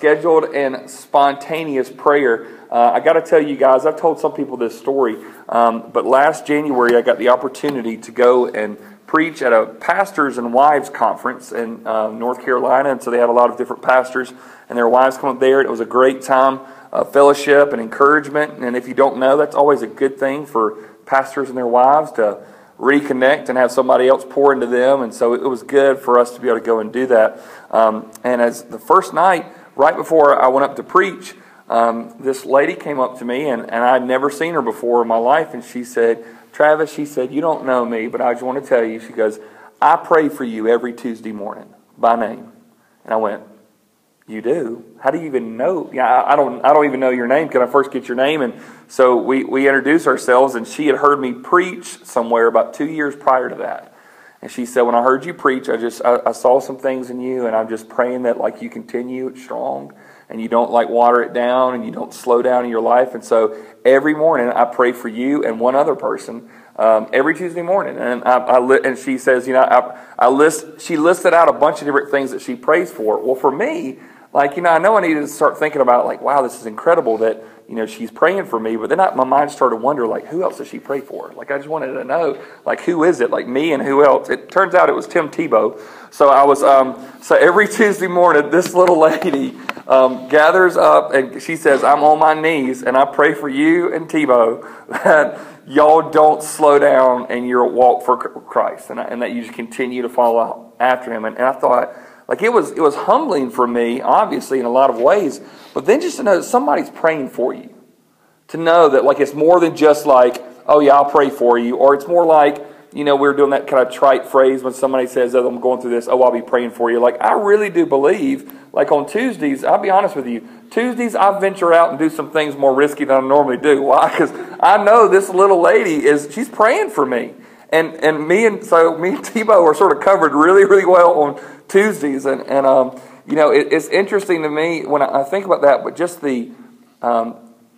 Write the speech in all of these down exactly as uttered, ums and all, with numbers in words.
scheduled and spontaneous prayer. Uh, I got to tell you guys, I've told some people this story, um, but last January I got the opportunity to go and preach at a pastors and wives conference in uh, North Carolina, and so they had a lot of different pastors and their wives come up there. It was a great time of fellowship and encouragement, and if you don't know, that's always a good thing for pastors and their wives to reconnect and have somebody else pour into them, and so it was good for us to be able to go and do that. Um, and as the first night, right before I went up to preach, um, this lady came up to me, and, and I'd never seen her before in my life, and she said, Travis, she said, you don't know me, but I just want to tell you, she goes, I pray for you every Tuesday morning by name. And I went, you do? How do you even know? Yeah, I, I don't I don't even know your name. Can I first get your name? And so we, we introduced ourselves, and she had heard me preach somewhere about two years prior to that. And she said, when I heard you preach, I just I, I saw some things in you, and I'm just praying that like you continue strong, and you don't like water it down, and you don't slow down in your life. And so every morning I pray for you and one other person um, every Tuesday morning. And I, I li- and she says, you know, I, I list. She listed out a bunch of different things that she prays for. Well, for me, like you know, I know I needed to start thinking about like, wow, this is incredible that you know she's praying for me. But then I, my mind started to wonder, like, who else does she pray for? Like, I just wanted to know, like, who is it? Like me and who else? It turns out it was Tim Tebow. So I was, um, so every Tuesday morning, this little lady um, gathers up and she says, I'm on my knees and I pray for you and Tebow that y'all don't slow down in your walk for Christ, and, and that you just continue to follow after Him. And, and I thought, like it was, it was humbling for me, obviously in a lot of ways, but then just to know that somebody's praying for you, to know that like it's more than just like, oh yeah, I'll pray for you, or it's more like, you know, we were doing that kind of trite phrase when somebody says, oh, I'm going through this, oh, I'll be praying for you. Like, I really do believe, like on Tuesdays, I'll be honest with you, Tuesdays I venture out and do some things more risky than I normally do. Why? Because I know this little lady is, she's praying for me. And and me and, so me and Tebow are sort of covered really, really well on Tuesdays. And, and um, you know, it, it's interesting to me when I, I think about that, but just the um,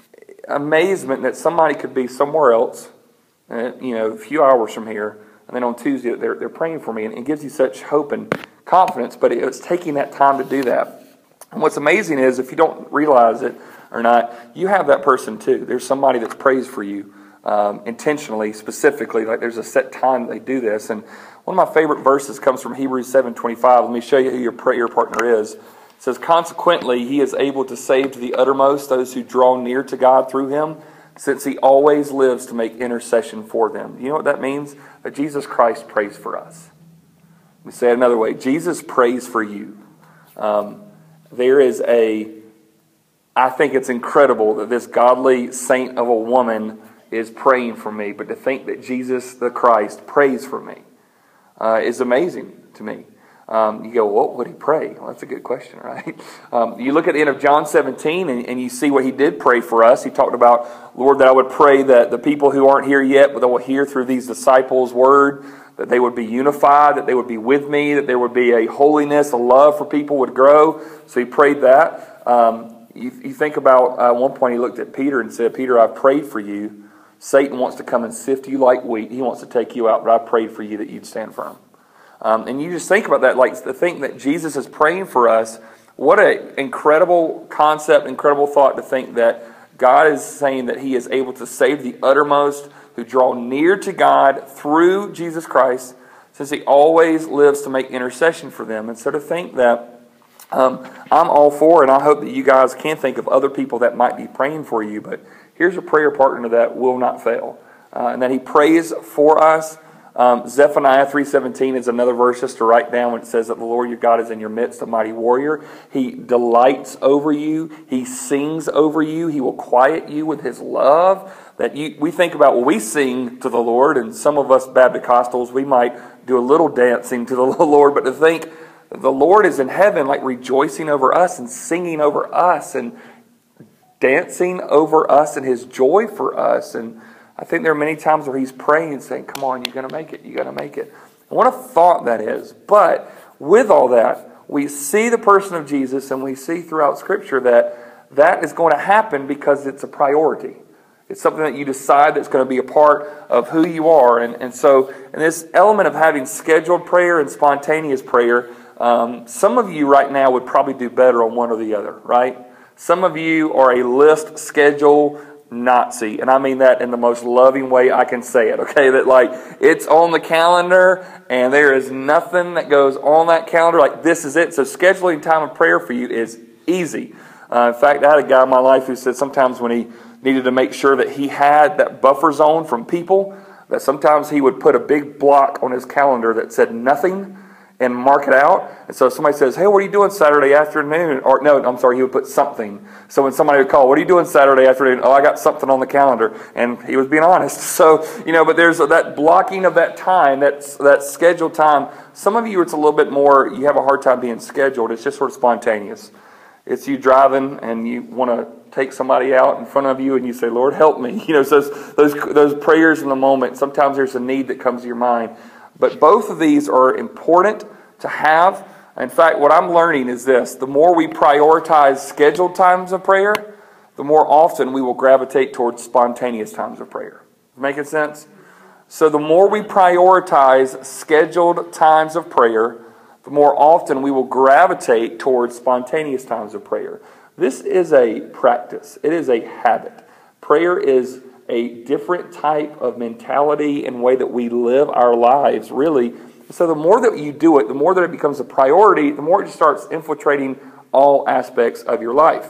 amazement that somebody could be somewhere else, Uh, you know, a few hours from here, and then on Tuesday they're they're praying for me, and it gives you such hope and confidence. But it's taking that time to do that. And what's amazing is, if you don't realize it or not, you have that person too. There's somebody that's prays for you um, intentionally, specifically. Like there's a set time that they do this. And one of my favorite verses comes from Hebrews seven twenty-five. Let me show you who your prayer partner is. It says, "Consequently, He is able to save to the uttermost those who draw near to God through Him, since He always lives to make intercession for them." You know what that means? That Jesus Christ prays for us. Let me say it another way. Jesus prays for you. Um, there is a, I think it's incredible that this godly saint of a woman is praying for me, but to think that Jesus the Christ prays for me uh, is amazing to me. Um, you go, what would He pray? Well, that's a good question, right? Um, you look at the end of John seventeen and, and you see what He did pray for us. He talked about, Lord, that I would pray that the people who aren't here yet, but that will hear through these disciples' word, that they would be unified, that they would be with me, that there would be a holiness, a love for people would grow. So He prayed that. Um, you, you think about, uh, at one point He looked at Peter and said, Peter, I've prayed for you. Satan wants to come and sift you like wheat. He wants to take you out, but I prayed for you that you'd stand firm. Um, and you just think about that, like to think that Jesus is praying for us. What an incredible concept, incredible thought to think that God is saying that He is able to save the uttermost who draw near to God through Jesus Christ, since He always lives to make intercession for them. And so to think that um, I'm all for, and I hope that you guys can think of other people that might be praying for you, but here's a prayer partner that will not fail, uh, and that He prays for us. Um, Zephaniah three seventeen is another verse just to write down when it says that the Lord your God is in your midst, a mighty warrior. He delights over you. He sings over you. He will quiet you with His love. That you, we think about, well, we sing to the Lord, and some of us Baptist-Costals, we might do a little dancing to the Lord, but to think that the Lord is in heaven, like rejoicing over us and singing over us and dancing over us and His joy for us. And I think there are many times where He's praying and saying, come on, you're going to make it, you're going to make it. And what a thought that is. But with all that, we see the person of Jesus, and we see throughout Scripture that that is going to happen because it's a priority. It's something that you decide that's going to be a part of who you are. And, and so in this element of having scheduled prayer and spontaneous prayer, Um, some of you right now would probably do better on one or the other, right? Some of you are a list schedule Nazi, and I mean that in the most loving way I can say it, okay? That like, it's on the calendar, and there is nothing that goes on that calendar, like this is it. So scheduling time of prayer for you is easy. Uh, in fact, I had a guy in my life who said sometimes when he needed to make sure that he had that buffer zone from people, that sometimes he would put a big block on his calendar that said nothing and mark it out. And so if somebody says, hey, what are you doing Saturday afternoon? Or no, I'm sorry, he would put something. So when somebody would call, what are you doing Saturday afternoon? Oh, I got something on the calendar. And he was being honest. So, you know, but there's that blocking of that time, that's that scheduled time. Some of you, it's a little bit more, you have a hard time being scheduled. It's just sort of spontaneous. It's you driving and you want to take somebody out in front of you and you say, Lord, help me. You know, so those, those, those prayers in the moment, sometimes there's a need that comes to your mind. But both of these are important to have. In fact, what I'm learning is this. The more we prioritize scheduled times of prayer, the more often we will gravitate towards spontaneous times of prayer. Making sense? So the more we prioritize scheduled times of prayer, the more often we will gravitate towards spontaneous times of prayer. This is a practice. It is a habit. Prayer is a different type of mentality and way that we live our lives, really. So the more that you do it, the more that it becomes a priority, the more it just starts infiltrating all aspects of your life.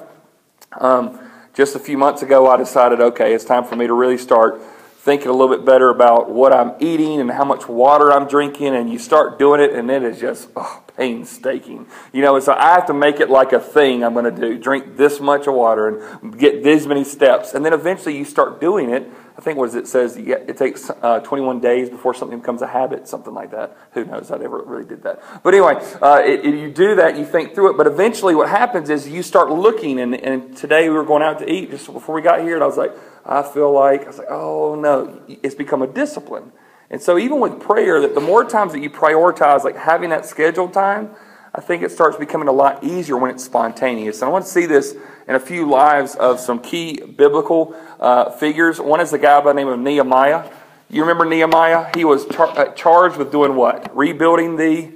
Um, just a few months ago, I decided, okay, it's time for me to really start thinking a little bit better about what I'm eating and how much water I'm drinking, and you start doing it, and it is just oh, painstaking. You know, and so I have to make it like a thing I'm going to do. Drink this much of water and get this many steps. And then eventually you start doing it. I think what it says, it takes uh, twenty-one days before something becomes a habit, something like that. Who knows? I never really did that. But anyway, uh, it, it, you do that, you think through it, but eventually what happens is you start looking, and, and today we were going out to eat just before we got here, and I was like, I feel like, I was like, oh no, it's become a discipline. And so even with prayer, that the more times that you prioritize like having that scheduled time, I think it starts becoming a lot easier when it's spontaneous. And I want to see this in a few lives of some key biblical uh, figures. One is the guy by the name of Nehemiah. You remember Nehemiah? He was char- uh, charged with doing what? Rebuilding the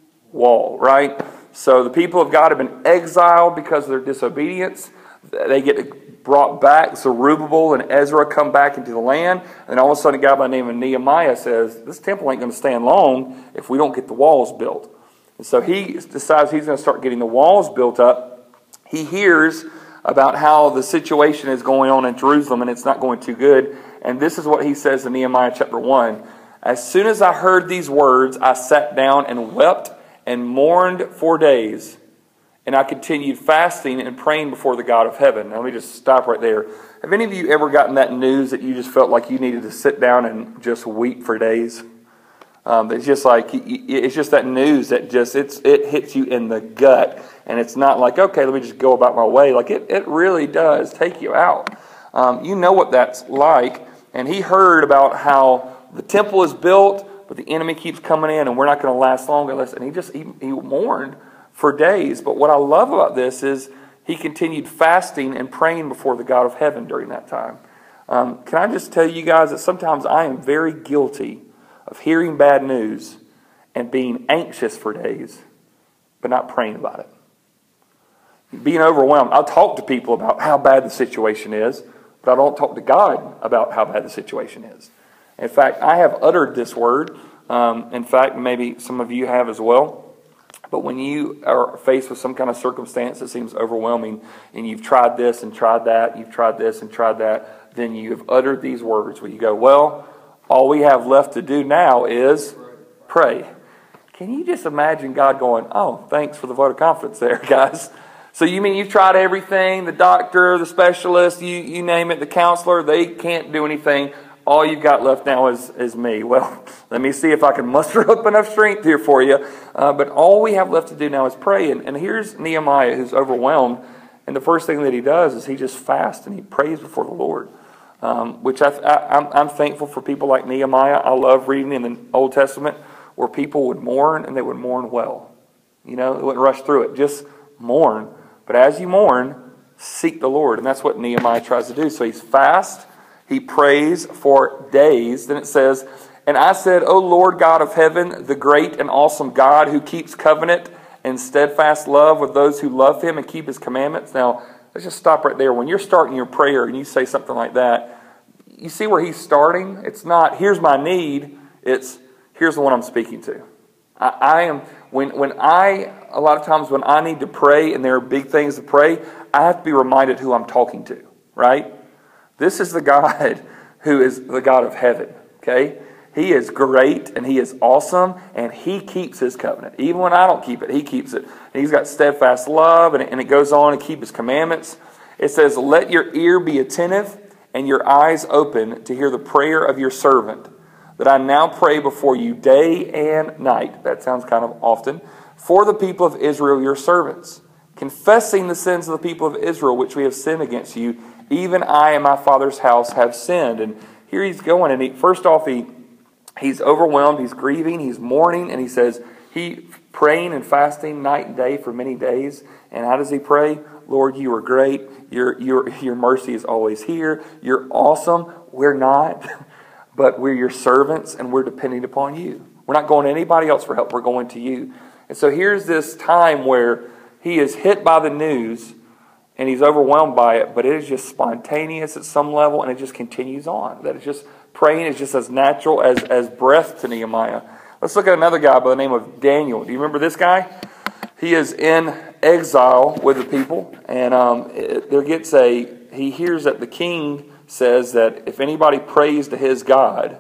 wall, right? So the people of God have been exiled because of their disobedience. They get brought back. Zerubbabel and Ezra come back into the land. And all of a sudden a guy by the name of Nehemiah says, this temple ain't going to stand long if we don't get the walls built. And so he decides he's going to start getting the walls built up. He hears about how the situation is going on in Jerusalem and it's not going too good. And this is what he says in Nehemiah chapter one. As soon as I heard these words, I sat down and wept and mourned for days. And I continued fasting and praying before the God of heaven. Now let me just stop right there. Have any of you ever gotten that news that you just felt like you needed to sit down and just weep for days? Um, it's just like, it's just that news that just, it's it hits you in the gut. And it's not like, okay, let me just go about my way. Like it, it really does take you out. Um, you know what that's like. And he heard about how the temple is built, but the enemy keeps coming in and we're not going to last long unless, and he just, he, he mourned for days. But what I love about this is he continued fasting and praying before the God of heaven during that time. Um, can I just tell you guys that sometimes I am very guilty of hearing bad news and being anxious for days, but not praying about it. Being overwhelmed. I'll talk to people about how bad the situation is, but I don't talk to God about how bad the situation is. In fact, I have uttered this word. Um, in fact, maybe some of you have as well. But when you are faced with some kind of circumstance that seems overwhelming, and you've tried this and tried that, you've tried this and tried that, then you have uttered these words where you go, well, all we have left to do now is pray. Can you just imagine God going, oh, thanks for the vote of confidence there, guys. So you mean you've tried everything, the doctor, the specialist, you, you name it, the counselor, they can't do anything. All you've got left now is, is me. Well, let me see if I can muster up enough strength here for you. Uh, but all we have left to do now is pray. And, and here's Nehemiah who's overwhelmed. And the first thing that he does is he just fasts and he prays before the Lord. Um, which I, I, I'm, I'm thankful for people like Nehemiah. I love reading in the Old Testament where people would mourn and they would mourn well. You know, they wouldn't rush through it. Just mourn. But as you mourn, seek the Lord. And that's what Nehemiah tries to do. So he's fast. He prays for days. Then it says, and I said, O Lord God of heaven, the great and awesome God who keeps covenant and steadfast love with those who love him and keep his commandments. Now, let's just stop right there. When you're starting your prayer and you say something like that, you see where he's starting? It's not, here's my need. It's, here's the one I'm speaking to. I, I am, when, when I, a lot of times when I need to pray and there are big things to pray, I have to be reminded who I'm talking to, right? This is the God who is the God of heaven, okay? He is great and he is awesome and he keeps his covenant. Even when I don't keep it, he keeps it. And he's got steadfast love and it, and it goes on to keep his commandments. It says, let your ear be attentive and your eyes open to hear the prayer of your servant, that I now pray before you day and night. That sounds kind of often. For the people of Israel, your servants, confessing the sins of the people of Israel, which we have sinned against you. Even I and my father's house have sinned. And here he's going. And he, first off, he he's overwhelmed. He's grieving. He's mourning. And he says, he praying and fasting night and day for many days. And how does he pray? Lord, you are great. Your, your, your mercy is always here. You're awesome. We're not. But we're your servants and we're depending upon you. We're not going to anybody else for help. We're going to you. And so here's this time where he is hit by the news and he's overwhelmed by it, but it is just spontaneous at some level and it just continues on. That it's just praying is just as natural as, as breath to Nehemiah. Let's look at another guy by the name of Daniel. Do you remember this guy? He is in exile with the people, and um, it, there gets a, he hears that the king says that if anybody prays to his God,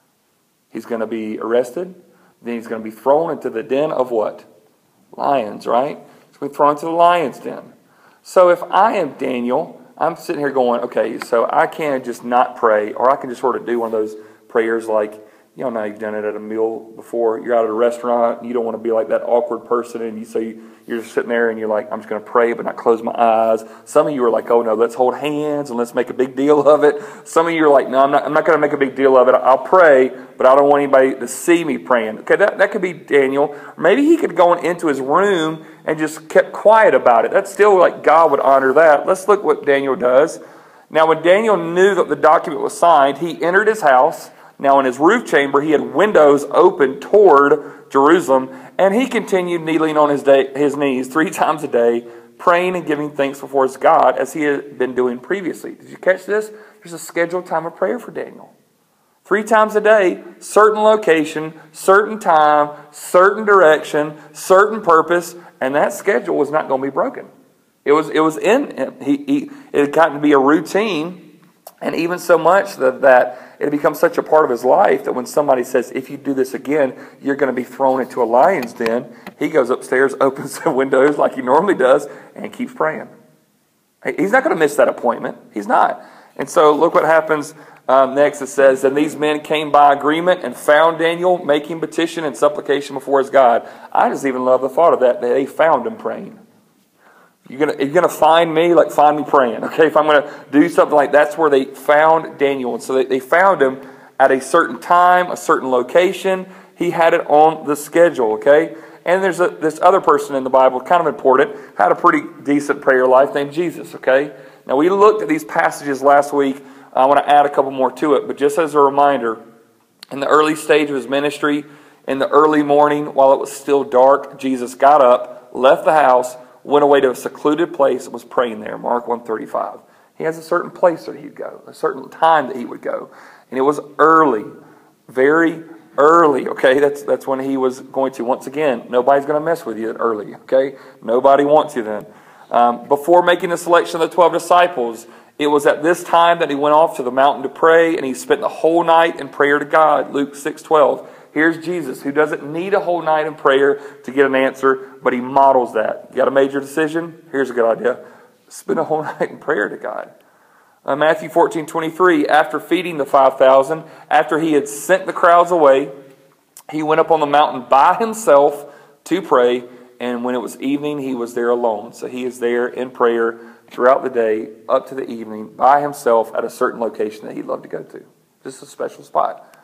he's going to be arrested. Then he's going to be thrown into the den of what? Lions, right? He's going to be thrown into the lion's den. So if I am Daniel, I'm sitting here going, okay, so I can just not pray, or I can just sort of do one of those prayers like, you know, now you've done it at a meal before. You're out at a restaurant, and you don't want to be like that awkward person, and you so you, you're just sitting there, and you're like, I'm just going to pray, but not close my eyes. Some of you are like, oh no, let's hold hands and let's make a big deal of it. Some of you are like, no, I'm not. I'm not going to make a big deal of it. I'll pray, but I don't want anybody to see me praying. Okay, that that could be Daniel. Maybe he could go into his room and just kept quiet about it. That's still like God would honor that. Let's look what Daniel does. Now, when Daniel knew that the document was signed, he entered his house. Now, in his roof chamber, he had windows open toward Jerusalem, and he continued kneeling on his, day, his knees three times a day, praying and giving thanks before his God, as he had been doing previously. Did you catch this? There's a scheduled time of prayer for Daniel. Three times a day, certain location, certain time, certain direction, certain purpose, and that schedule was not going to be broken. It was, it was in, he, he, it had gotten to be a routine, and even so much that, that it becomes such a part of his life that when somebody says, if you do this again, you're going to be thrown into a lion's den, he goes upstairs, opens the windows like he normally does, and keeps praying. He's not going to miss that appointment. He's not. And so look what happens um, next. It says, and these men came by agreement and found Daniel making petition and supplication before his God. I just even love the thought of that, that they found him praying. You're gonna, you're gonna find me, like find me praying. Okay, if I'm gonna do something like that's where they found Daniel, and so they, they found him at a certain time, a certain location. He had it on the schedule. Okay, and there's a, this other person in the Bible, kind of important, had a pretty decent prayer life named Jesus. Okay, now we looked at these passages last week. I want to add a couple more to it, but just as a reminder, in the early stage of his ministry, in the early morning, while it was still dark, Jesus got up, left the house, went away to a secluded place and was praying there. Mark one thirty-five. He has a certain place that he'd go, a certain time that he would go. And it was early, very early, okay? That's that's when he was going to. Once again, nobody's going to mess with you at early, okay? Nobody wants you then. Um, before making the selection of the twelve disciples, it was at this time that he went off to the mountain to pray, and he spent the whole night in prayer to God, Luke six twelve. Here's Jesus, who doesn't need a whole night in prayer to get an answer, but he models that. You got a major decision? Here's a good idea. Spend a whole night in prayer to God. Uh, Matthew fourteen twenty-three, after feeding the five thousand, after he had sent the crowds away, he went up on the mountain by himself to pray, and when it was evening, he was there alone. So he is there in prayer throughout the day, up to the evening, by himself at a certain location that he loved to go to. Just a special spot.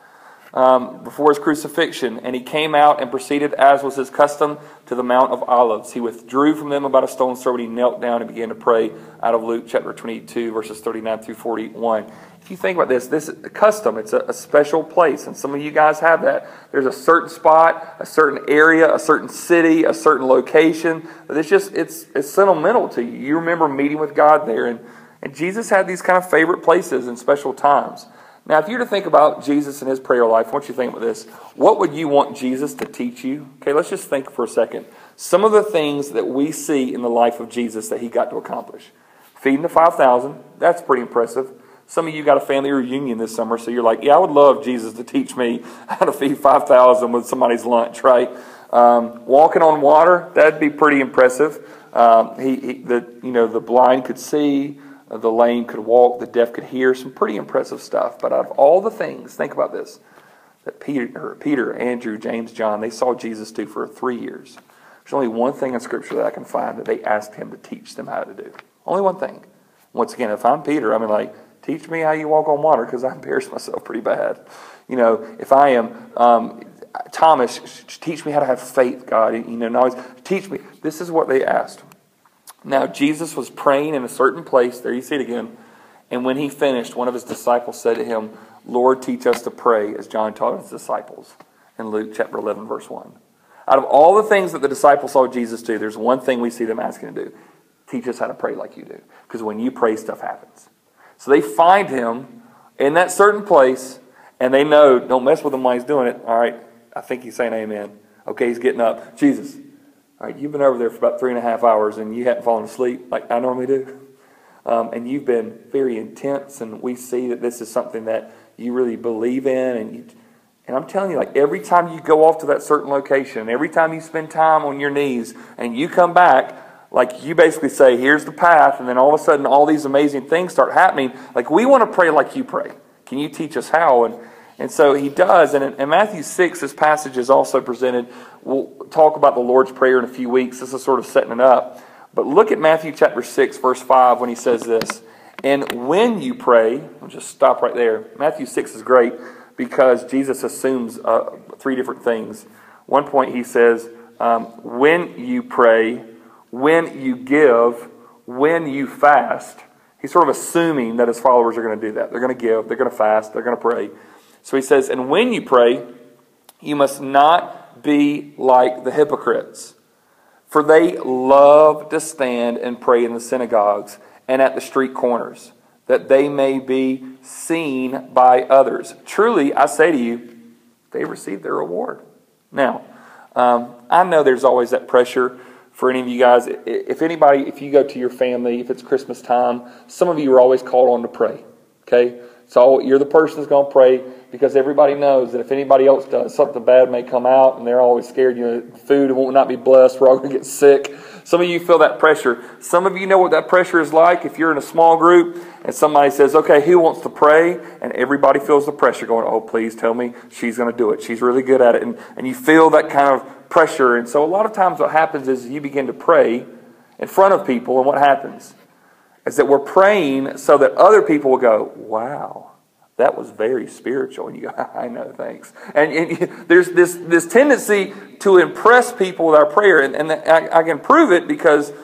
um, before his crucifixion. And he came out and proceeded, as was his custom, to the Mount of Olives. He withdrew from them about a stone's throw, and he knelt down and began to pray, out of Luke chapter twenty-two, verses thirty-nine through forty-one. If you think about this, this is a custom. It's a, a special place, and some of you guys have that. There's a certain spot, a certain area, a certain city, a certain location. But it's just, it's it's sentimental to you. You remember meeting with God there, and, and Jesus had these kind of favorite places and special times. Now, if you were to think about Jesus and his prayer life, I want you to think about this. What would you want Jesus to teach you? Okay, let's just think for a second. Some of the things that we see in the life of Jesus that he got to accomplish. Feeding the five thousand, that's pretty impressive. Some of you got a family reunion this summer, so you're like, yeah, I would love Jesus to teach me how to feed five thousand with somebody's lunch, right? Um, walking on water, that'd be pretty impressive. Um, he, he, the, you know, the blind could see, the lame could walk, the deaf could hear. Some pretty impressive stuff. But out of all the things, think about this, that Peter, or Peter, Andrew, James, John, they saw Jesus do for three years. There's only one thing in Scripture that I can find that they asked him to teach them how to do. Only one thing. Once again, if I'm Peter, I mean, like, teach me how you walk on water, because I embarrass myself pretty bad. You know, if I am um, Thomas, teach me how to have faith, God. You know, always teach me. This is what they asked. Now, Jesus was praying in a certain place. There you see it again. And when he finished, one of his disciples said to him, Lord, teach us to pray as John taught his disciples in Luke chapter eleven, verse one. Out of all the things that the disciples saw Jesus do, there's one thing we see them asking to do. Teach us how to pray like you do. Because when you pray, stuff happens. So they find him in that certain place, and they know, don't mess with him while he's doing it. All right, I think he's saying amen. Okay, he's getting up. Jesus, all right, you've been over there for about three and a half hours, and you hadn't fallen asleep like I normally do. Um, and you've been very intense, and we see that this is something that you really believe in. And, you, and I'm telling you, like every time you go off to that certain location, every time you spend time on your knees, and you come back, like you basically say, here's the path, and then all of a sudden all these amazing things start happening. Like we want to pray like you pray. Can you teach us how? And and so he does. And in, in Matthew six, this passage is also presented. We'll talk about the Lord's Prayer in a few weeks. This is sort of setting it up. But look at Matthew chapter six, verse five, when he says this. And when you pray, I'll just stop right there. Matthew six is great because Jesus assumes uh, three different things. One point he says, um, when you pray, when you give, when you fast. He's sort of assuming that his followers are going to do that. They're going to give, they're going to fast, they're going to pray. So he says, and when you pray, you must not be like the hypocrites. For they love to stand and pray in the synagogues and at the street corners, that they may be seen by others. Truly, I say to you, they receive their reward. Now, um, I know there's always that pressure for any of you guys. If anybody, if you go to your family, if it's Christmas time, some of you are always called on to pray. Okay? So you're the person that's going to pray because everybody knows that if anybody else does, something bad may come out, and they're always scared, you know, food will not be blessed, we're all going to get sick. Some of you feel that pressure. Some of you know what that pressure is like if you're in a small group and somebody says, okay, who wants to pray? And everybody feels the pressure going, oh, please tell me she's going to do it. She's really good at it. And, and you feel that kind of pressure. And so a lot of times what happens is you begin to pray in front of people, and what happens is that we're praying so that other people will go, wow, that was very spiritual. And you go, I know, thanks. And, and there's this, this tendency to impress people with our prayer. And, and I, I can prove it because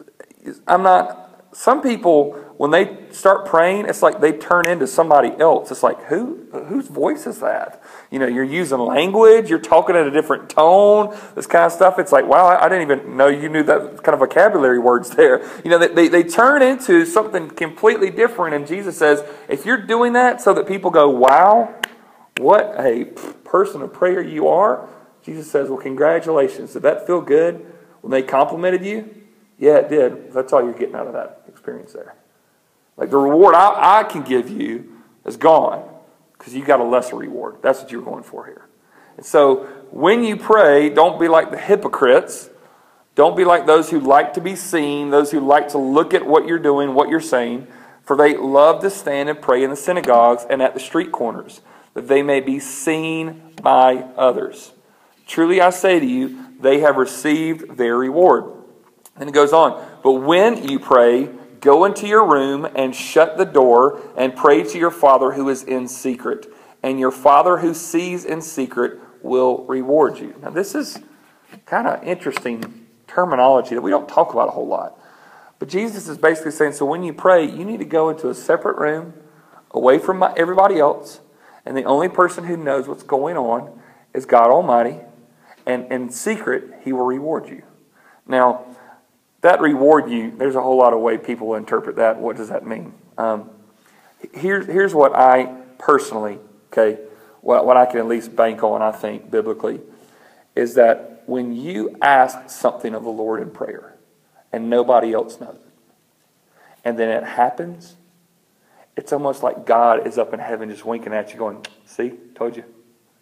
I'm not, some people, when they start praying, it's like they turn into somebody else. It's like, who, whose voice is that? You know, you're using language, you're talking in a different tone, this kind of stuff. It's like, wow, I didn't even know you knew that kind of vocabulary words there. You know, they, they turn into something completely different. And Jesus says, if you're doing that so that people go, wow, what a person of prayer you are, Jesus says, well, congratulations. Did that feel good when they complimented you? Yeah, it did. That's all you're getting out of that experience there. Like the reward I, I can give you is gone because you got a lesser reward. That's what you're going for here. And so when you pray, don't be like the hypocrites. Don't be like those who like to be seen, those who like to look at what you're doing, what you're saying. For they love to stand and pray in the synagogues and at the street corners, that they may be seen by others. Truly I say to you, they have received their reward. And it goes on, but when you pray, go into your room and shut the door and pray to your Father who is in secret. and your Father who sees in secret will reward you. Now this is kind of interesting terminology that we don't talk about a whole lot. But Jesus is basically saying, so when you pray, you need to go into a separate room, away from my, everybody else, and the only person who knows what's going on is God Almighty, and in secret, He will reward you. Now, that reward you, there's a whole lot of way people interpret that. What does that mean? Um, here, here's what I personally, okay, what, what I can at least bank on, I think, biblically, is that when you ask something of the Lord in prayer, and nobody else knows it, and then it happens, it's almost like God is up in heaven just winking at you going, see, told you.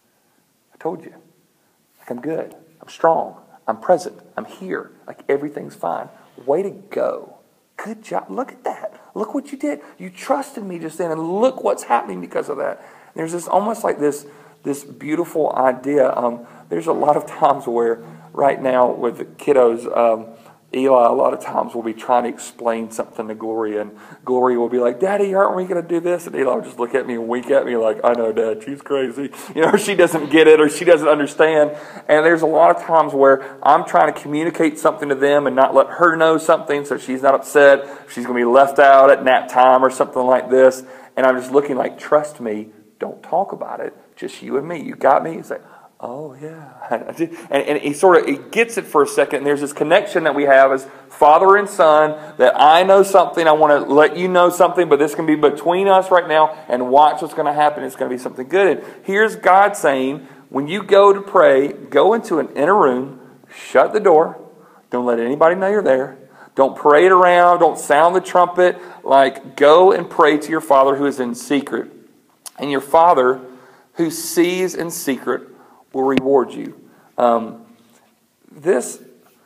I told you. Like, I'm good. I'm strong. I'm present. I'm here. Like, everything's fine. Way to go. Good job. Look at that. Look what you did. You trusted me just then, and look what's happening because of that. There's this almost like this, this beautiful idea. Um, there's a lot of times where right now with the kiddos, um, Eli a lot of times will be trying to explain something to Gloria, and Gloria will be like, Daddy, aren't we going to do this? And Eli will just look at me and wink at me like, I know, Dad, she's crazy. You know, she doesn't get it or she doesn't understand. And there's a lot of times where I'm trying to communicate something to them and not let her know something so she's not upset. She's going to be left out at nap time or something like this. And I'm just looking like, trust me, don't talk about it. Just you and me. You got me? It's like, oh, yeah. And, and he sort of he gets it for a second. And there's this connection that we have as father and son, that I know something. I want to let you know something, but this can be between us right now. And watch what's going to happen. It's going to be something good. And here's God saying, when you go to pray, go into an inner room, shut the door. Don't let anybody know you're there. Don't parade around. Don't sound the trumpet. Like, go and pray to your Father who is in secret. And your Father who sees in secret will reward you. Um, this,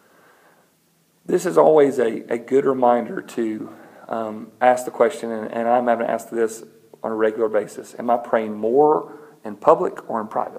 this is always a, a good reminder to um, ask the question, and, and I'm having to ask this on a regular basis. Am I praying more in public or in private?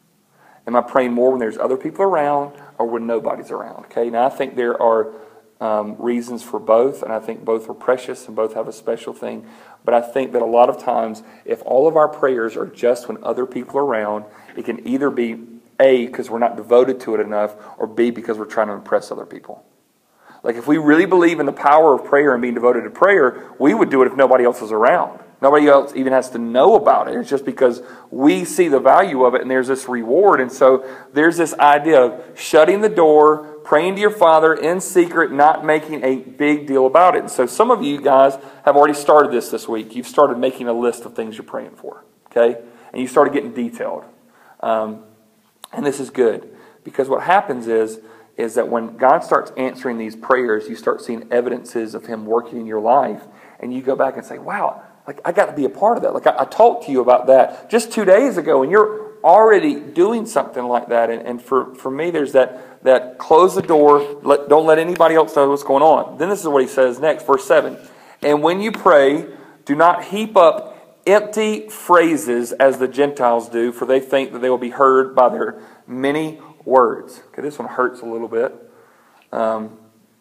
Am I praying more when there's other people around or when nobody's around? Okay, now I think there are um, reasons for both, and I think both are precious and both have a special thing. But I think that a lot of times, if all of our prayers are just when other people are around, it can either be A, because we're not devoted to it enough, or B, because we're trying to impress other people. Like, if we really believe in the power of prayer and being devoted to prayer, we would do it if nobody else is around. Nobody else even has to know about it. It's just because we see the value of it, and there's this reward. And so there's this idea of shutting the door, praying to your Father in secret, not making a big deal about it. And so some of you guys have already started this this week. You've started making a list of things you're praying for, okay? And you started getting detailed. Um, and this is good, because what happens is, is that when God starts answering these prayers, you start seeing evidences of Him working in your life, and you go back and say, wow, like, I got to be a part of that. Like, I, I talked to you about that just two days ago, and you're already doing something like that. And, and for, for me, there's that, that close the door, let, don't let anybody else know what's going on. Then this is what he says next, verse seven. And when you pray, do not heap up empty phrases as the Gentiles do, for they think that they will be heard by their many words. Okay, this one hurts a little bit. Um,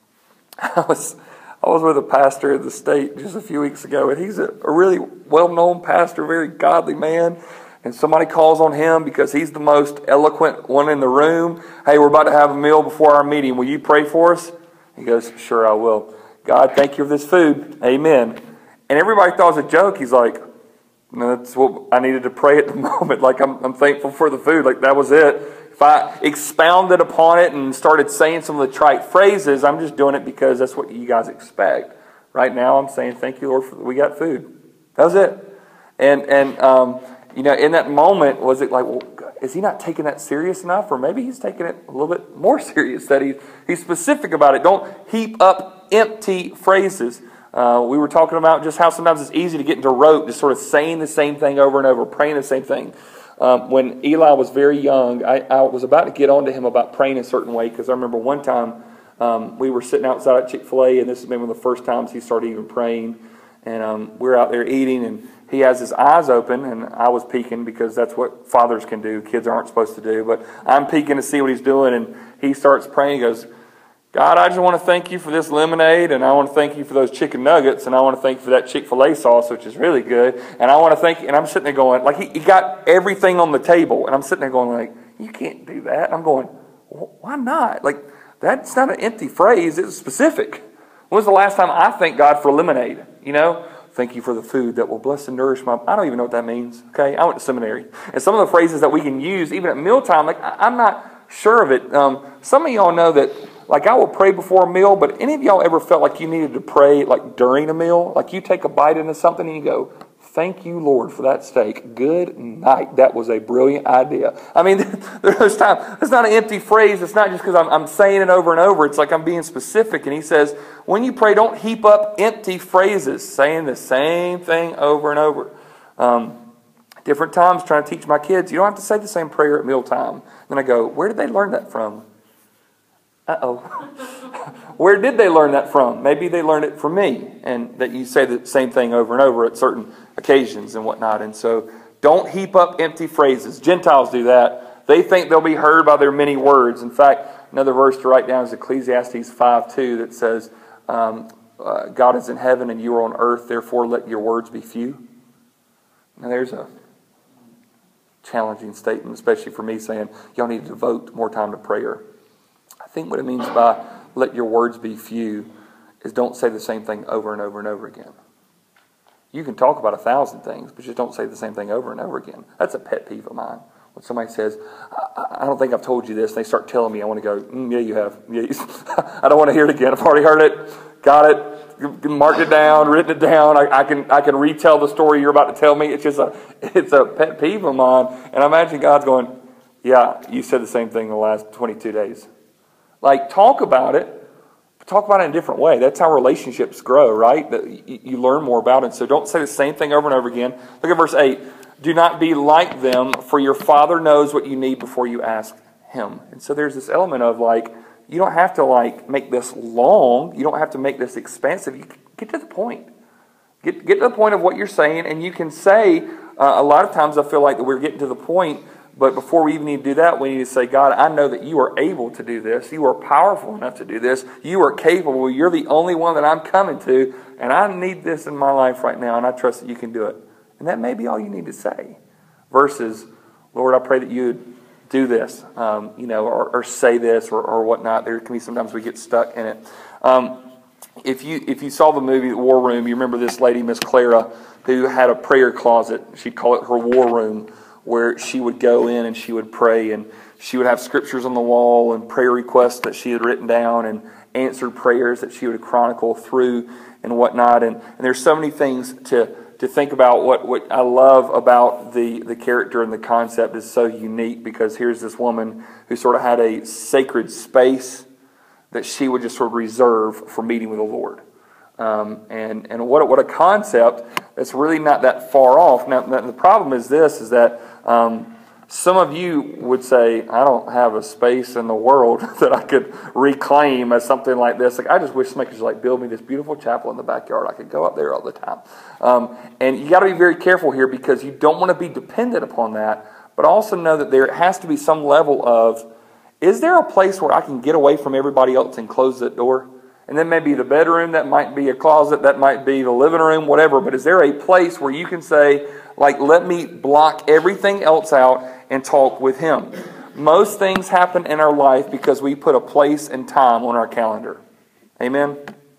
I was... I was with a pastor in the state just a few weeks ago, and he's a, a really well-known pastor, very godly man. And somebody calls on him because he's the most eloquent one in the room. Hey, we're about to have a meal before our meeting. Will you pray for us? He goes, sure, I will. God, thank you for this food. Amen. And everybody thought it was a joke. He's like, no, that's what I needed to pray at the moment. Like, I'm, I'm thankful for the food. Like, that was it. If I expounded upon it and started saying some of the trite phrases, I'm just doing it because that's what you guys expect. Right now, I'm saying, thank you, Lord, for we got food. That was it. And, and um, you know, in that moment, was it like, well, is he not taking that serious enough? Or maybe he's taking it a little bit more serious, that he, he's specific about it. Don't heap up empty phrases. Uh, we were talking about just how sometimes it's easy to get into rote, just sort of saying the same thing over and over, praying the same thing. Um, when Eli was very young, I, I was about to get on to him about praying a certain way, because I remember one time um, we were sitting outside at Chick-fil-A, and this has been one of the first times he started even praying. And um, we were out there eating, and he has his eyes open, and I was peeking because that's what fathers can do. Kids aren't supposed to do, but I'm peeking to see what he's doing, and he starts praying. He goes, God, I just want to thank you for this lemonade, and I want to thank you for those chicken nuggets, and I want to thank you for that Chick-fil-A sauce, which is really good, and I want to thank you. And I'm sitting there going, like, he, he got everything on the table, and I'm sitting there going, like, you can't do that. And I'm going, why not? Like, that's not an empty phrase. It's specific. When was the last time I thanked God for lemonade? You know, thank you for the food that will bless and nourish my... I don't even know what that means, okay? I went to seminary. And some of the phrases that we can use, even at mealtime, like, I, I'm not sure of it. Um, some of y'all know that, like, I will pray before a meal, but any of y'all ever felt like you needed to pray, like, during a meal? Like, you take a bite into something and you go, thank you, Lord, for that steak. Good night. That was a brilliant idea. I mean, there's time. It's not an empty phrase. It's not just because I'm, I'm saying it over and over. It's like I'm being specific. And he says, when you pray, don't heap up empty phrases, saying the same thing over and over. Um, different times trying to teach my kids, you don't have to say the same prayer at mealtime. Then I go, where did they learn that from? Uh-oh. Where did they learn that from? Maybe they learned it from me, and that you say the same thing over and over at certain occasions and whatnot. And so don't heap up empty phrases. Gentiles do that. They think they'll be heard by their many words. In fact, another verse to write down is Ecclesiastes five two that says, um, uh, God is in heaven and you are on earth, therefore let your words be few. Now there's a challenging statement, especially for me, saying y'all need to devote more time to prayer. I think what it means by let your words be few is don't say the same thing over and over and over again. You can talk about a thousand things, but just don't say the same thing over and over again. That's a pet peeve of mine. When somebody says, I, I don't think I've told you this, and they start telling me, I want to go, mm, yeah, you have. Yeah, you, I don't want to hear it again. I've already heard it, got it, marked it down, written it down. I, I can I can retell the story you're about to tell me. It's just a it's a pet peeve of mine. And I imagine God's going, yeah, you said the same thing the last twenty-two days. Like, talk about it. Talk about it in a different way. That's how relationships grow, right? That you learn more about it. So don't say the same thing over and over again. Look at verse eight. Do not be like them, for your Father knows what you need before you ask Him. And so there's this element of, like, you don't have to, like, make this long. You don't have to make this expansive. You get to the point. Get, get to the point of what you're saying, and you can say, uh, a lot of times I feel like that we're getting to the point. But before we even need to do that, we need to say, God, I know that you are able to do this. You are powerful enough to do this. You are capable. You're the only one that I'm coming to. And I need this in my life right now. And I trust that you can do it. And that may be all you need to say. Versus, Lord, I pray that you would do this, um, you know, or, or say this or, or whatnot. There can be sometimes we get stuck in it. Um, if you if you saw the movie War Room, you remember this lady, Miss Clara, who had a prayer closet. She'd call it her war room, where she would go in and she would pray, and she would have scriptures on the wall and prayer requests that she had written down and answered prayers that she would chronicle through and whatnot. And, and there's so many things to, to think about. What, what I love about the, the character and the concept is so unique, because here's this woman who sort of had a sacred space that she would just sort of reserve for meeting with the Lord. Um, and and what, what a concept that's really not that far off. Now, the problem is this, is that um, some of you would say, I don't have a space in the world that I could reclaim as something like this. Like, I just wish somebody could just like build me this beautiful chapel in the backyard. I could go up there all the time. Um, and you got to be very careful here, because you don't want to be dependent upon that, but also know that there has to be some level of, is there a place where I can get away from everybody else and close that door? And then maybe the bedroom, that might be a closet, that might be the living room, whatever. But is there a place where you can say, like, let me block everything else out and talk with Him? Most things happen in our life because we put a place and time on our calendar. Amen?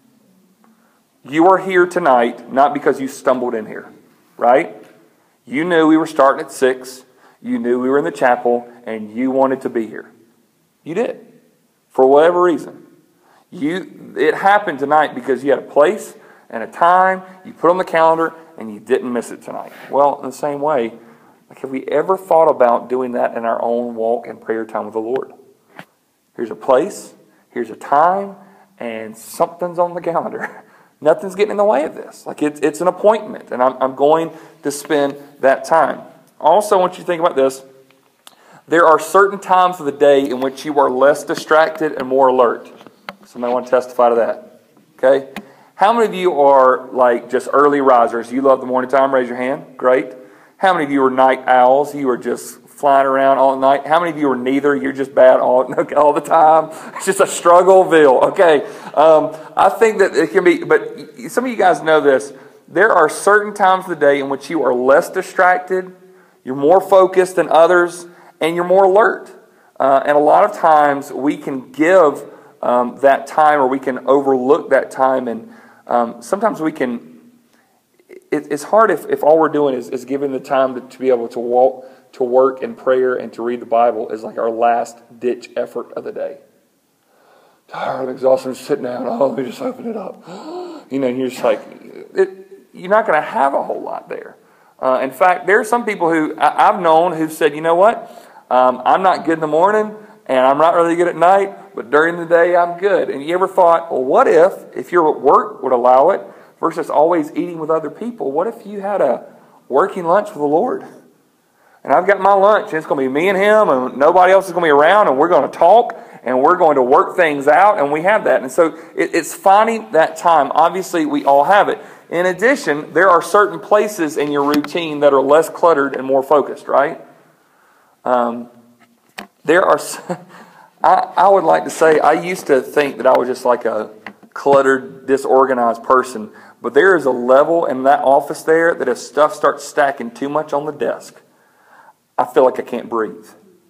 You are here tonight not because you stumbled in here, right? You knew we were starting at six. You knew we were in the chapel, and you wanted to be here. You did. For whatever reason. You, it happened tonight because you had a place and a time you put on the calendar, and you didn't miss it tonight. Well, in the same way, like, have we ever thought about doing that in our own walk and prayer time with the Lord? Here's a place, here's a time, and something's on the calendar. Nothing's getting in the way of this. Like, it's it's an appointment, and I'm I'm going to spend that time. Also, I want you to think about this. There are certain times of the day in which you are less distracted and more alert. Somebody want to testify to that? Okay? How many of you are like just early risers? You love the morning time? Raise your hand. Great. How many of you are night owls? You are just flying around all night. How many of you are neither? You're just bad all, all the time. It's just a struggleville. Okay. Um, I think that it can be, but some of you guys know this. There are certain times of the day in which you are less distracted, you're more focused than others, and you're more alert. Uh, and a lot of times we can give um, that time, or we can overlook that time, and um, sometimes we can, it, it's hard if, if all we're doing is, is giving the time to, to be able to walk, to work in prayer and to read the Bible is like our last ditch effort of the day. Tired, I'm exhausted, I'm sitting down, oh, let me just open it up. You know, and you're just like, it, you're not going to have a whole lot there. Uh, in fact, there are some people who I, I've known who've said, you know what, um, I'm not good in the morning and I'm not really good at night, but during the day I'm good. And you ever thought, well, what if, if your work would allow it, versus always eating with other people, what if you had a working lunch with the Lord? And I've got my lunch, and it's going to be me and him, and nobody else is going to be around, and we're going to talk, and we're going to work things out, and we have that. And so it, it's finding that time. Obviously, we all have it. In addition, there are certain places in your routine that are less cluttered and more focused, right? Um, there are, I, I would like to say, I used to think that I was just like a cluttered, disorganized person, but there is a level in that office there that if stuff starts stacking too much on the desk, I feel like I can't breathe.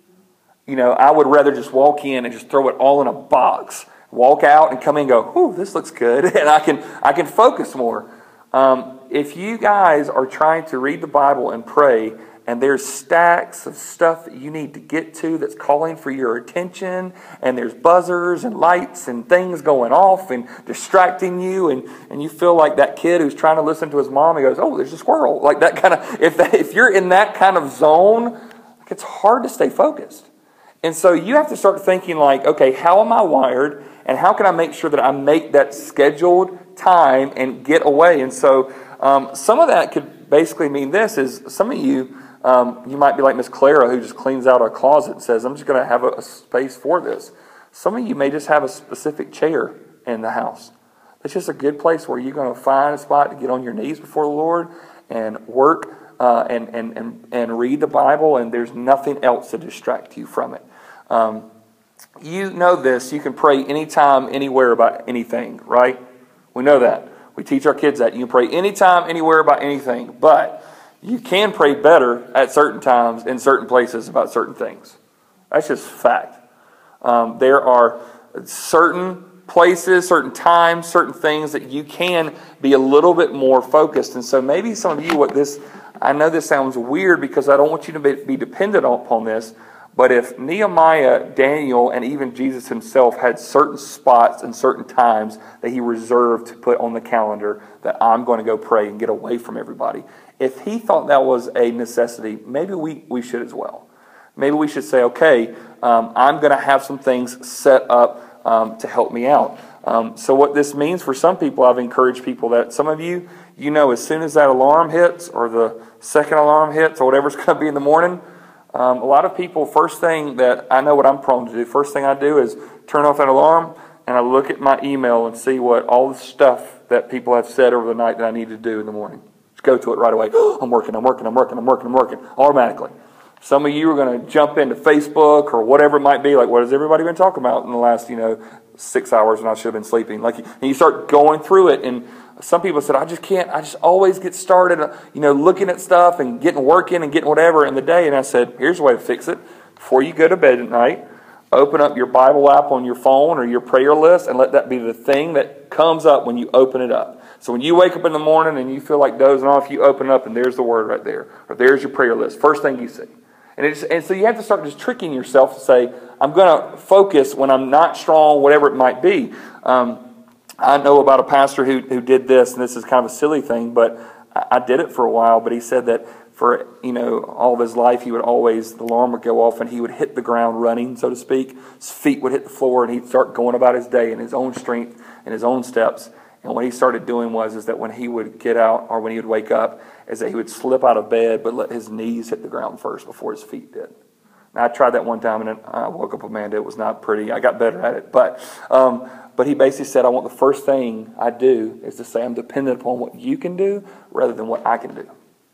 You know, I would rather just walk in and just throw it all in a box, walk out and come in and go, whew, this looks good, and I can I can focus more. Um, if you guys are trying to read the Bible and pray, and there's stacks of stuff that you need to get to that's calling for your attention, and there's buzzers and lights and things going off and distracting you, and, and you feel like that kid who's trying to listen to his mom, he goes, oh, there's a squirrel. Like that kind of, if that, if you're in that kind of zone, it's hard to stay focused. And so you have to start thinking like, okay, how am I wired, and how can I make sure that I make that scheduled time and get away? And so um, some of that could basically mean this is some of you, Um, you might be like Miss Clara, who just cleans out a closet and says, I'm just going to have a, a space for this. Some of you may just have a specific chair in the house. It's just a good place where you're going to find a spot to get on your knees before the Lord and work uh, and, and, and, and read the Bible, and there's nothing else to distract you from it. Um, you know this. You can pray anytime, anywhere about anything, right? We know that. We teach our kids that. You can pray anytime, anywhere about anything, but you can pray better at certain times in certain places about certain things. That's just fact. Um, there are certain places, certain times, certain things that you can be a little bit more focused. And so maybe some of you, what this, I know this sounds weird because I don't want you to be, be dependent upon this, but if Nehemiah, Daniel, and even Jesus himself had certain spots and certain times that he reserved to put on the calendar that I'm going to go pray and get away from everybody, if he thought that was a necessity, maybe we, we should as well. Maybe we should say, okay, um, I'm going to have some things set up um, to help me out. Um, so what this means for some people, I've encouraged people that some of you, you know, as soon as that alarm hits or the second alarm hits or whatever's going to be in the morning, um, a lot of people, first thing that I know what I'm prone to do, first thing I do is turn off that alarm and I look at my email and see what all the stuff that people have said over the night that I need to do in the morning. Go to it right away. I'm working, I'm working, I'm working, I'm working, I'm working, automatically. Some of you are going to jump into Facebook or whatever it might be, like what has everybody been talking about in the last, you know, six hours when I should have been sleeping. Like, and you start going through it, and some people said, I just can't, I just always get started, you know, looking at stuff and getting working and getting whatever in the day. And I said, here's a way to fix it. Before you go to bed at night, open up your Bible app on your phone or your prayer list and let that be the thing that comes up when you open it up. So when you wake up in the morning and you feel like dozing off, you open it up and there's the word right there. Or there's your prayer list. First thing you see. And, it's, and so you have to start just tricking yourself to say, I'm going to focus when I'm not strong, whatever it might be. Um, I know about a pastor who, who did this, and this is kind of a silly thing, but I, I did it for a while. But he said that for, you know, all of his life, he would always, the alarm would go off and he would hit the ground running, so to speak. His feet would hit the floor and he'd start going about his day in his own strength and his own steps. And what he started doing was is that when he would get out or when he would wake up, is that he would slip out of bed but let his knees hit the ground first before his feet did. Now, I tried that one time and I woke up, Amanda. It was not pretty. I got better at it. But um, but he basically said, I want the first thing I do is to say I'm dependent upon what you can do rather than what I can do.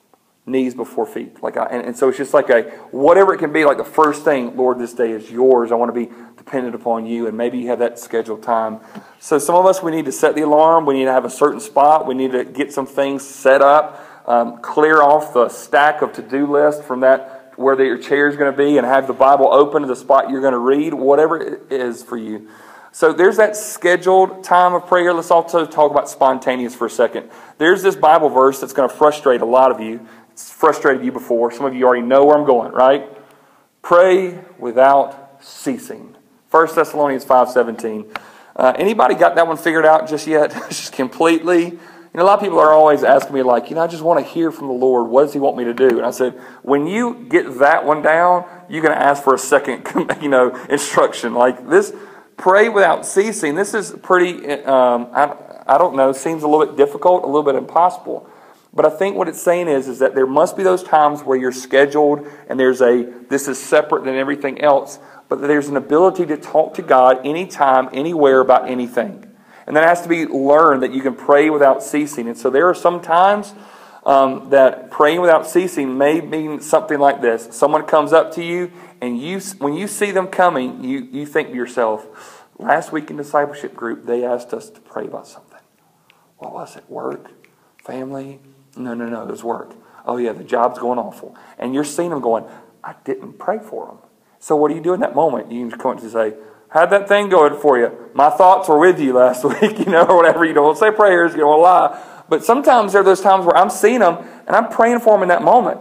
knees before feet. Like, I, and, and so it's just like a, whatever it can be, like the first thing, Lord, this day is yours. I want to be dependent upon you. And maybe you have that scheduled time. So some of us, we need to set the alarm. We need to have a certain spot. We need to get some things set up, um, clear off the stack of to-do list from that, where your chair is going to be, and have the Bible open to the spot you're going to read, whatever it is for you. So there's that scheduled time of prayer. Let's also talk about spontaneous for a second. There's this Bible verse that's going to frustrate a lot of you. It's frustrated you before. Some of you already know where I'm going, right? Pray without ceasing. First Thessalonians five seventeen. Uh, anybody got that one figured out just yet? Just completely? You know, a lot of people are always asking me, like, you know, I just want to hear from the Lord. What does He want me to do? And I said, when you get that one down, you're going to ask for a second, you know, instruction. Like this, pray without ceasing. This is pretty, um, I, I don't know, seems a little bit difficult, a little bit impossible. But I think what it's saying is, is that there must be those times where you're scheduled and there's a, this is separate than everything else, but there's an ability to talk to God anytime, anywhere about anything. And that has to be learned, that you can pray without ceasing. And so there are some times um, that praying without ceasing may mean something like this. Someone comes up to you, and you, when you see them coming, you, you think to yourself, last week in discipleship group, they asked us to pray about something. What was it? Work? Family? No, no, no, it was work. Oh yeah, the job's going awful. And you're seeing them going, I didn't pray for them. So what do you do in that moment? You can come up to say, how'd that thing go for you? My thoughts were with you last week, you know, or whatever. You don't say prayers, you don't lie. But sometimes there are those times where I'm seeing them and I'm praying for them in that moment.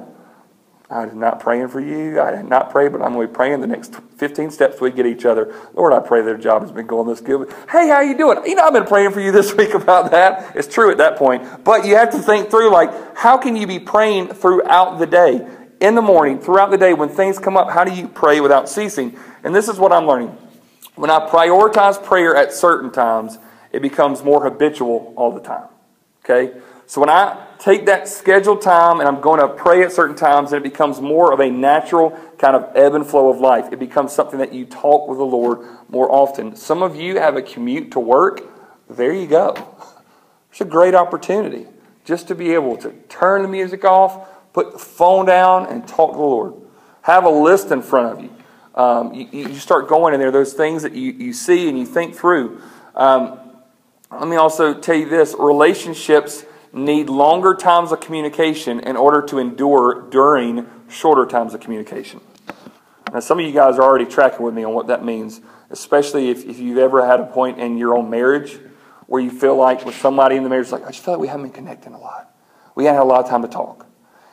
I did not praying for you. I did not pray, but I'm going to be praying the next fifteen steps we get each other. Lord, I pray their job has been going this good. Hey, how you doing? You know, I've been praying for you this week about that. It's true at that point. But you have to think through, like, how can you be praying throughout the day? In the morning, throughout the day, when things come up, how do you pray without ceasing? And this is what I'm learning. When I prioritize prayer at certain times, it becomes more habitual all the time. Okay? So when I take that scheduled time and I'm going to pray at certain times, and it becomes more of a natural kind of ebb and flow of life. It becomes something that you talk with the Lord more often. Some of you have a commute to work. There you go. It's a great opportunity just to be able to turn the music off, put the phone down, and talk to the Lord. Have a list in front of you. Um, you, you start going in there, those things that you, you see and you think through. Um, let me also tell you this. Relationships need longer times of communication in order to endure during shorter times of communication. Now, some of you guys are already tracking with me on what that means, especially if, if you've ever had a point in your own marriage where you feel like with somebody in the marriage, like, I just feel like we haven't been connecting a lot. We haven't had a lot of time to talk.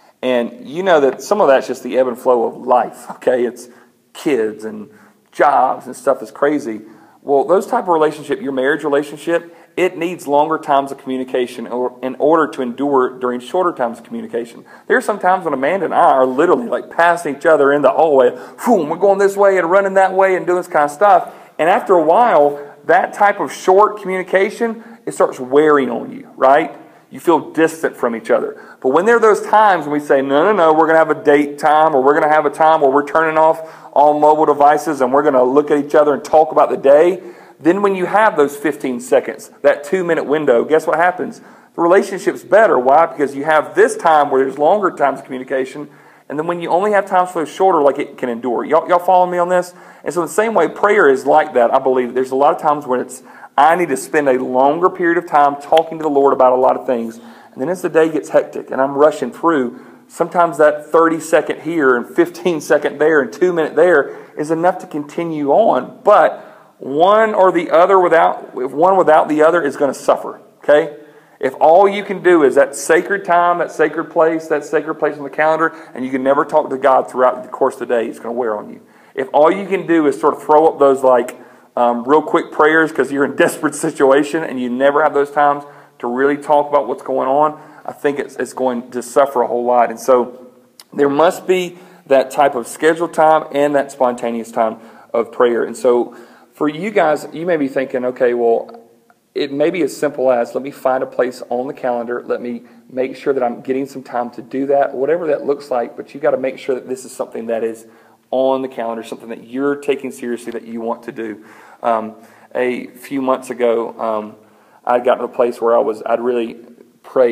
And you know that some of that's just the ebb and flow of life, okay? It's kids and jobs and stuff is crazy. Well, those type of relationship, your marriage relationship, it needs longer times of communication in order to endure during shorter times of communication. There are some times when Amanda and I are literally like passing each other in the hallway. Boom, we're going this way and running that way and doing this kind of stuff. And after a while, that type of short communication, it starts wearing on you, right? You feel distant from each other. But when there are those times when we say, no, no, no, we're going to have a date time, or we're going to have a time where we're turning off all mobile devices and we're going to look at each other and talk about the day, then when you have those fifteen seconds, that two-minute window, guess what happens? The relationship's better. Why? Because you have this time where there's longer times of communication, and then when you only have times for those shorter, like it can endure. Y'all, y'all follow me on this? And so in the same way, prayer is like that. I believe there's a lot of times when it's, I need to spend a longer period of time talking to the Lord about a lot of things. And then as the day gets hectic and I'm rushing through, sometimes that thirty second here and fifteen second there and two minute there is enough to continue on. But one or the other without, if one without the other is going to suffer. Okay? If all you can do is that sacred time, that sacred place, that sacred place on the calendar, and you can never talk to God throughout the course of the day, it's going to wear on you. If all you can do is sort of throw up those like um, real quick prayers because you're in a desperate situation and you never have those times to really talk about what's going on, I think it's, it's going to suffer a whole lot. And so there must be that type of scheduled time and that spontaneous time of prayer. And so for you guys, you may be thinking, okay, well, it may be as simple as, let me find a place on the calendar. Let me make sure that I'm getting some time to do that, whatever that looks like. But you got to make sure that this is something that is on the calendar, something that you're taking seriously, that you want to do. Um, a few months ago, um, I'd gotten to a place where I was, I'd really prayed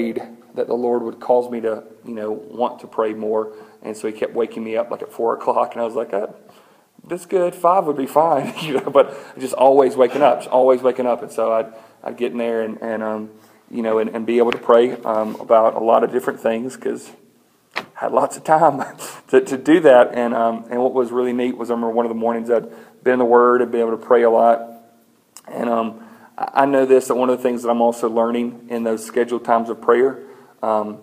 that the Lord would cause me to, you know, want to pray more. And so he kept waking me up like at four o'clock, and I was like, oh, that's good. Five would be fine, you know. But just always waking up, just always waking up. And so I'd I'd get in there and and um, you know, and, and be able to pray um, about a lot of different things because I had lots of time to, to do that. And um, and what was really neat was I remember one of the mornings I'd been in the Word and been able to pray a lot. And um, I know this, that one of the things that I'm also learning in those scheduled times of prayer, um,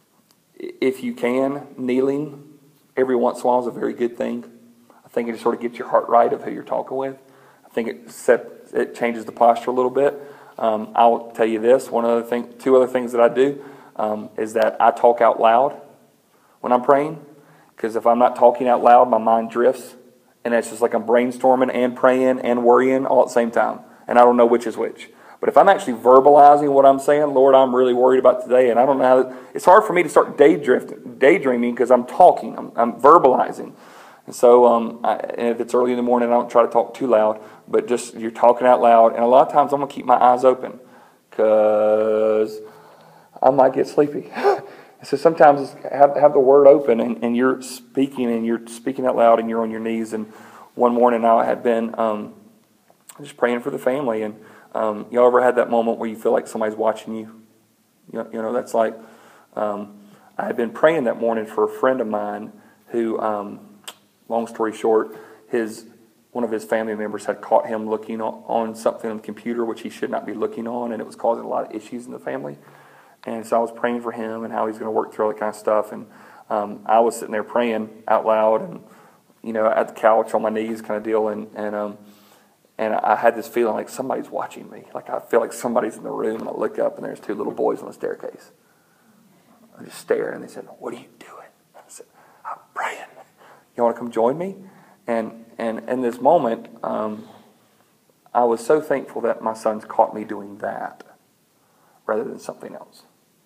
if you can, kneeling every once in a while is a very good thing. I think it just sort of gets your heart right of who you're talking with. I think it set, it changes the posture a little bit. Um, I'll tell you this, one other thing, two other things that I do um, is that I talk out loud when I'm praying, because if I'm not talking out loud, my mind drifts, and it's just like I'm brainstorming and praying and worrying all at the same time, and I don't know which is which. But if I'm actually verbalizing what I'm saying, Lord, I'm really worried about today, and I don't know how, to, it's hard for me to start day drift, daydreaming because I'm talking, I'm, I'm verbalizing. And so um, I, and if it's early in the morning, I don't try to talk too loud, but just you're talking out loud. And a lot of times I'm going to keep my eyes open because I might get sleepy. So sometimes have, have the Word open, and, and you're speaking, and you're speaking out loud, and you're on your knees. And one morning I had been um, just praying for the family, and Um, y'all ever had that moment where you feel like somebody's watching you? You know, you know that's like, um, I had been praying that morning for a friend of mine who, um, long story short, his one of his family members had caught him looking on, on something on the computer which he should not be looking on, and it was causing a lot of issues in the family. And so I was praying for him and how he's going to work through all that kind of stuff. And um, I was sitting there praying out loud, and you know, at the couch on my knees, kind of deal, and and um, And I had this feeling like somebody's watching me. Like I feel like somebody's in the room, and I look up, and there's two little boys on the staircase. I just stared, and they said, "What are you doing?" I said, "I'm praying. You want to come join me?" And and in this moment, um, I was so thankful that my sons caught me doing that rather than something else.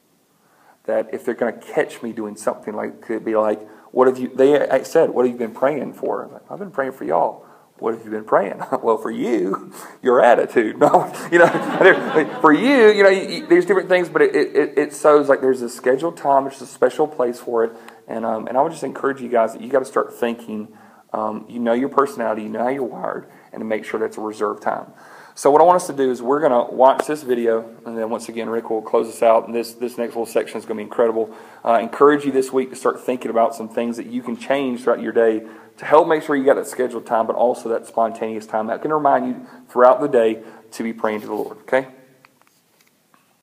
That if they're going to catch me doing something, like could be like, "What have you?" They said, "What have you been praying for?" I was like, "I've been praying for y'all." What have you been praying? Well, for you, your attitude. No, you know, for you, you know, you, you, there's different things, but it, it, it shows like there's a scheduled time, there's a special place for it. And um, and I would just encourage you guys that you got to start thinking, um, you know your personality, you know how you're wired, and to make sure that's a reserved time. So what I want us to do is we're going to watch this video, and then once again, Rick will close us out, and this, this next little section is going to be incredible. I uh, encourage you this week to start thinking about some things that you can change throughout your day to help make sure you got that scheduled time, but also that spontaneous time that can remind you throughout the day to be praying to the Lord, okay?